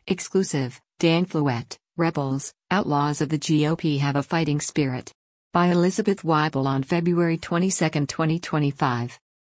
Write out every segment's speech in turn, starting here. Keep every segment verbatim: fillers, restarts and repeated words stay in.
Exclusive, Dan Flouette, Rebels, Outlaws of the G O P Have a Fighting Spirit. By Elizabeth Weibel on February twenty-second, twenty twenty-five.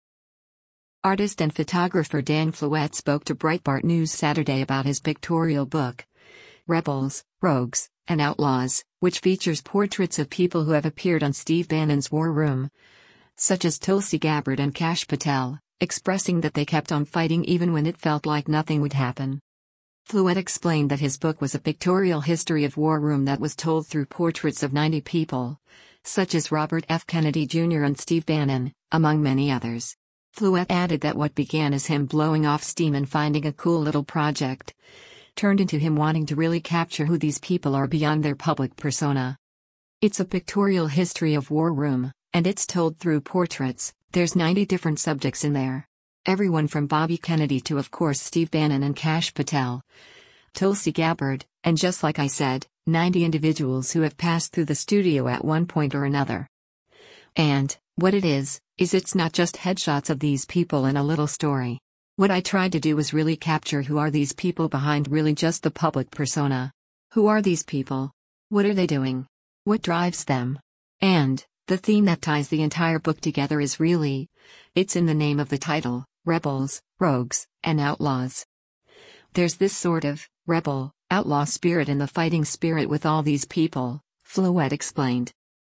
Artist and photographer Dan Flouette spoke to Breitbart News Saturday about his pictorial book, Rebels, Rogues, and Outlaws, which features portraits of people who have appeared on Steve Bannon's War Room, such as Tulsi Gabbard and Kash Patel, expressing that they kept on fighting even when it felt like nothing would happen. Flouette explained that his book was a pictorial history of War Room that was told through portraits of ninety people, such as Robert F. Kennedy Junior and Steve Bannon, among many others. Flouette added that what began as him blowing off steam and finding a cool little project turned into him wanting to really capture who these people are beyond their public persona. It's a pictorial history of War Room, and it's told through portraits. There's ninety different subjects in there. Everyone from Bobby Kennedy to, of course, Steve Bannon and Kash Patel, Tulsi Gabbard, and just like I said, ninety individuals who have passed through the studio at one point or another. And, what it is, is it's not just headshots of these people in a little story. What I tried to do was really capture who are these people behind really just the public persona. Who are these people? What are they doing? What drives them? And, the theme that ties the entire book together is really, it's in the name of the title, Rebels, Rogues, and Outlaws. There's this sort of rebel, outlaw spirit in the fighting spirit with all these people, Flouette explained.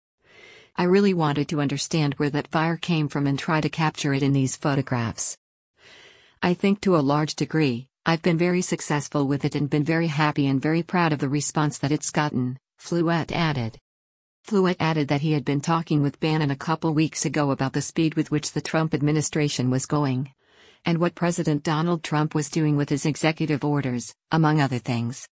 I really wanted to understand where that fire came from and try to capture it in these photographs. I think to a large degree, I've been very successful with it and been very happy and very proud of the response that it's gotten, Flouette added. Flouette added that he had been talking with Bannon a couple weeks ago about the speed with which the Trump administration was going, and what President Donald Trump was doing with his executive orders, among other things.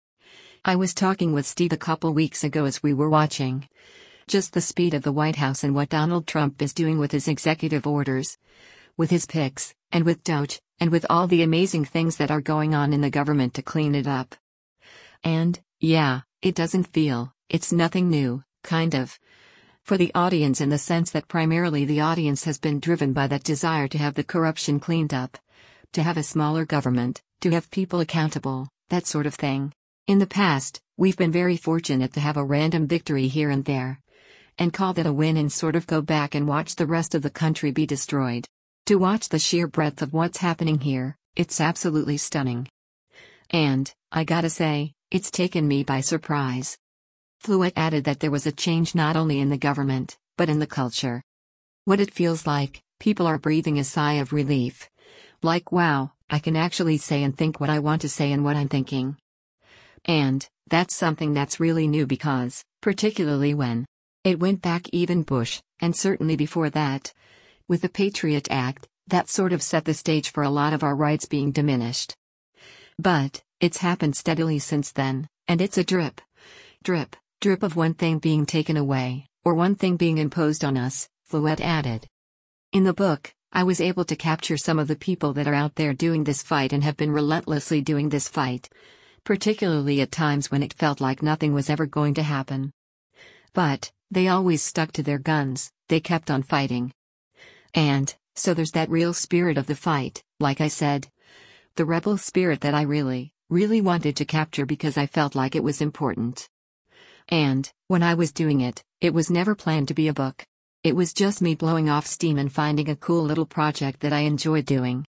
I was talking with Steve a couple weeks ago as we were watching just the speed of the White House and what Donald Trump is doing with his executive orders, with his picks, and with Doge, and with all the amazing things that are going on in the government to clean it up. And, yeah, it doesn't feel, it's nothing new, kind of, for the audience in the sense that primarily the audience has been driven by that desire to have the corruption cleaned up, to have a smaller government, to have people accountable, that sort of thing. In the past, we've been very fortunate to have a random victory here and there, and call that a win and sort of go back and watch the rest of the country be destroyed. To watch the sheer breadth of what's happening here, it's absolutely stunning. And, I gotta say, it's taken me by surprise. Flouette added that there was a change not only in the government, but in the culture. What it feels like, people are breathing a sigh of relief. Like, wow, I can actually say and think what I want to say and what I'm thinking. And, that's something that's really new because, particularly when it went back even Bush, and certainly before that, with the Patriot Act, that sort of set the stage for a lot of our rights being diminished. But, it's happened steadily since then, and it's a drip, drip, drip of one thing being taken away, or one thing being imposed on us, Flouette added. In the book, I was able to capture some of the people that are out there doing this fight and have been relentlessly doing this fight, particularly at times when it felt like nothing was ever going to happen. But, they always stuck to their guns, they kept on fighting. And, so there's that real spirit of the fight, like I said. The rebel spirit that I really, really wanted to capture because I felt like it was important. And, when I was doing it, it was never planned to be a book. It was just me blowing off steam and finding a cool little project that I enjoyed doing.